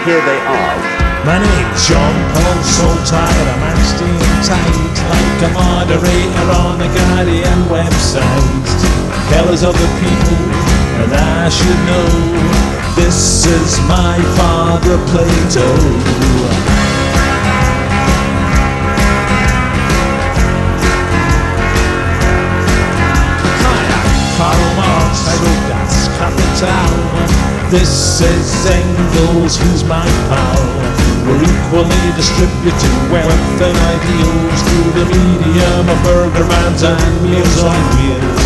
here they are. My name's John Paul, so tired I'm acting tight, like a moderator on the Guardian website. Colours of the people, and I should know, this is my father Plato. Karl Marx, I wrote Das Kapital. This is Engels, who's my pal. We're equally distributed wealth and ideals through the medium of burger vans and meals on wheels.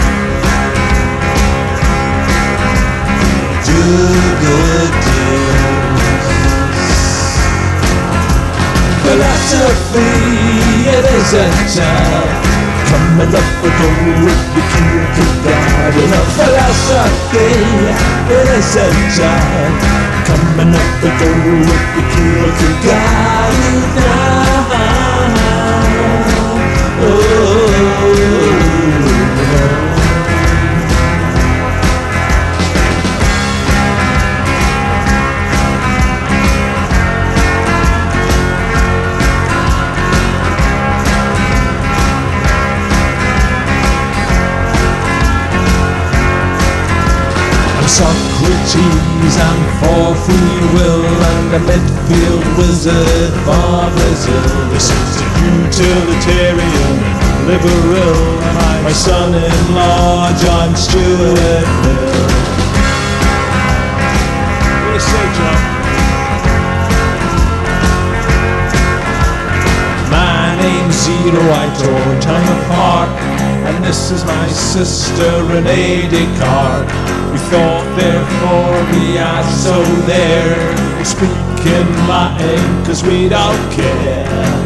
Do good deals. Philosophy, it isn't coming up with a with the God in a philosophy, it isn't coming up with a with the God Socrates and for free will, and the midfield wizard Bob Lizard. This is a utilitarian liberal, and I'm my son-in-law John Stuart Mill. What do you say, John? My name's Zero, I tore time apart, and this is my sister Renee Descartes. We thought therefore we are so there. We speak in Latin cause we don't care.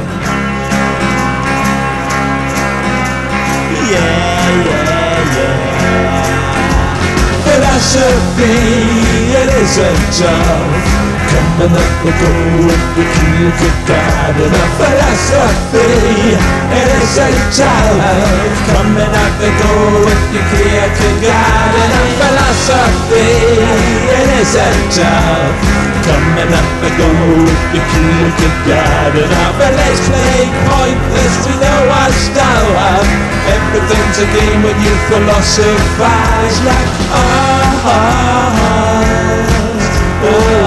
Yeah, yeah, yeah. Philosophy, it isn't tough. Coming up with go with the Kierkegaard and a philosophy, it isn't tough. Coming up with go with the Kierkegaard and a philosophy, it isn't tough. Coming up with go with the Kierkegaard and a let's play pointless, we know our style. Everything's a game when you philosophize like oh.